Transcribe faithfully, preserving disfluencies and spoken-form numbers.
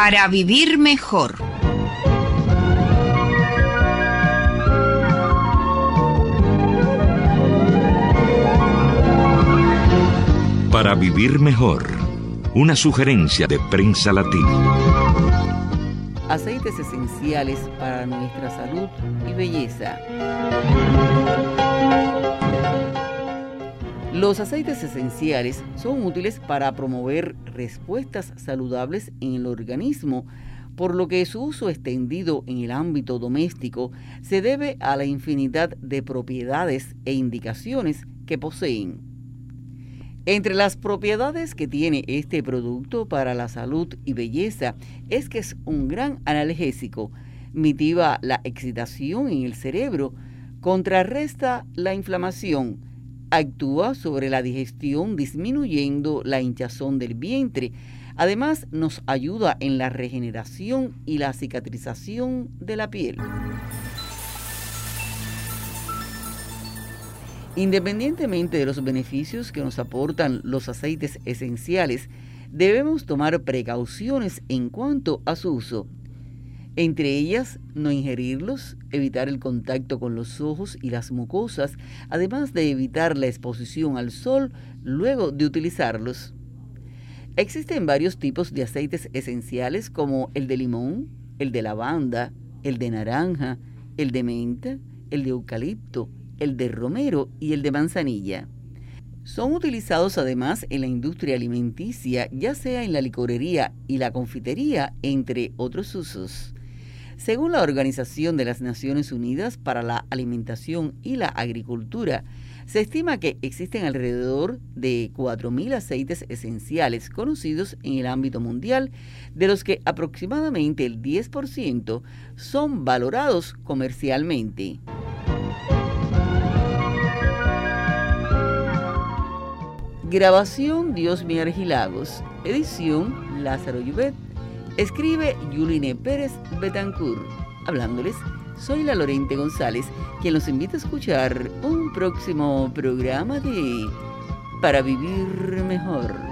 Para vivir mejor. Para vivir mejor. Una sugerencia de Prensa Latina. Aceites esenciales para nuestra salud y belleza. Los aceites esenciales son útiles para promover respuestas saludables en el organismo, por lo que su uso extendido en el ámbito doméstico se debe a la infinidad de propiedades e indicaciones que poseen. Entre las propiedades que tiene este producto para la salud y belleza es que es un gran analgésico, mitiga la excitación en el cerebro, contrarresta la inflamación, actúa sobre la digestión disminuyendo la hinchazón del vientre. Además, nos ayuda en la regeneración y la cicatrización de la piel. Independientemente de los beneficios que nos aportan los aceites esenciales, debemos tomar precauciones en cuanto a su uso. Entre ellas, no ingerirlos, evitar el contacto con los ojos y las mucosas, además de evitar la exposición al sol luego de utilizarlos. Existen varios tipos de aceites esenciales como el de limón, el de lavanda, el de naranja, el de menta, el de eucalipto, el de romero y el de manzanilla. Son utilizados además en la industria alimenticia, ya sea en la licorería y la confitería, entre otros usos. Según la Organización de las Naciones Unidas para la Alimentación y la Agricultura, se estima que existen alrededor de cuatro mil aceites esenciales conocidos en el ámbito mundial, de los que aproximadamente el diez por ciento son valorados comercialmente. Grabación Diosmi Argilagos. Edición Lázaro Yuvet. Escribe Yuline Pérez Betancourt. Hablándoles, soy la Lorente González, quien los invita a escuchar un próximo programa de Para Vivir Mejor.